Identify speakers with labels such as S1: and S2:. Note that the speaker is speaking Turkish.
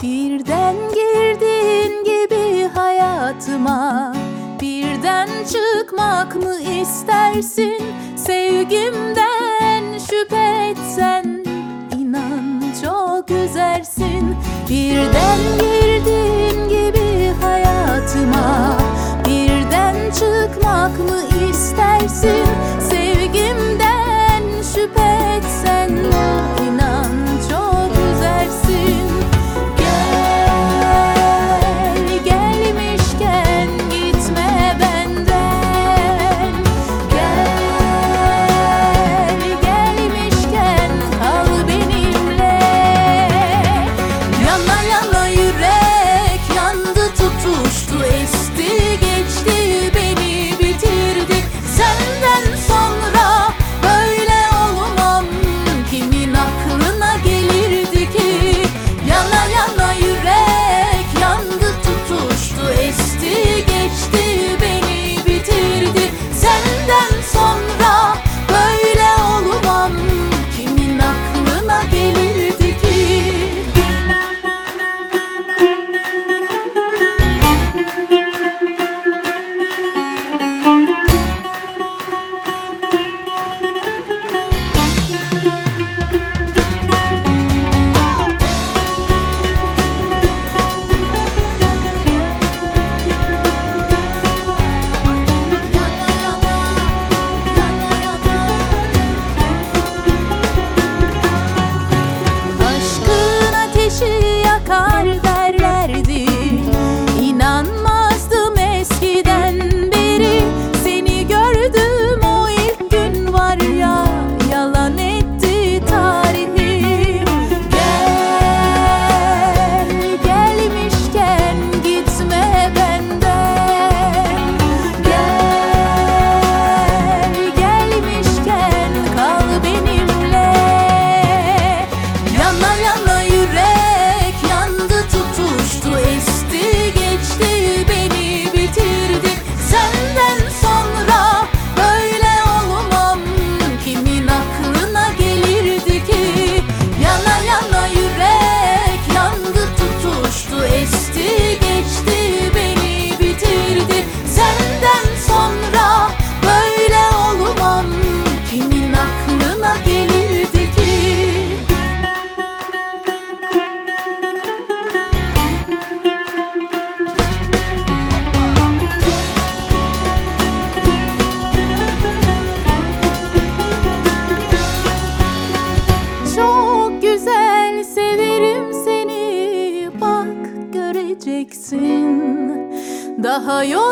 S1: Birden girdin gibi hayatıma, birden çıkmak mı istersin? Sevgimden şüphe etsen, inan çok üzersin. Birden girdin gibi hayatıma, birden çıkmak mı istersin? Sevgimden şüphe etsen, inan çok üzersin. Gel, gelmişken gitme benden. Gel, gelmişken kal benimle. Yana yana yürek yandı, tutuştu, esti geçti, beni bitirdi. Senden sonra böyle olmam, kimin aklına gelirdi ki? Yana yana yürek yandı, tutuştu, esti geçti, beni bitirdi. Senden sonra böyle olmam, kimin aklına gelirdi ki? Aşkın ateşi yakar derlerdi, İnanmazdım eskiden beri. Seni gördüm o ilk gün var ya, yalan etti tarihim. Gel, gelmişken gitme benden. Gel, gelmişken kal benimle. Yana yana yürek yandı, tutuştu, esti geçti, beni bitirdi. Senden sonra böyle olmam, kimin aklına gelirdi ki? Yana yana yürek yandı, tutuştu, esti geçti, beni bitirdi. Senden sonra böyle olmam, kimin aklına gelirdi ki? Çok güzel, severim seni, bak göreceksin. Daha yol